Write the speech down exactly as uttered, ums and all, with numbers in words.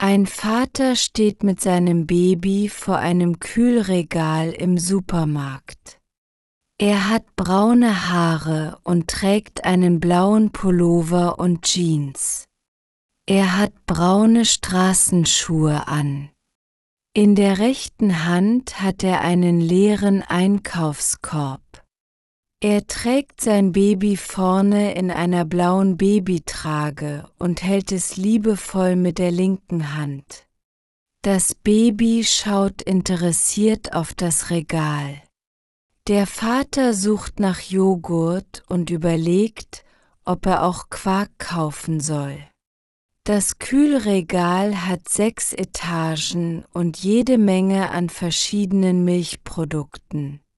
Ein Vater steht mit seinem Baby vor einem Kühlregal im Supermarkt. Er hat braune Haare und trägt einen blauen Pullover und Jeans. Er hat braune Straßenschuhe an. In der rechten Hand hat er einen leeren Einkaufskorb. Er trägt sein Baby vorne in einer blauen Babytrage und hält es liebevoll mit der linken Hand. Das Baby schaut interessiert auf das Regal. Der Vater sucht nach Joghurt und überlegt, ob er auch Quark kaufen soll. Das Kühlregal hat sechs Etagen und jede Menge an verschiedenen Milchprodukten.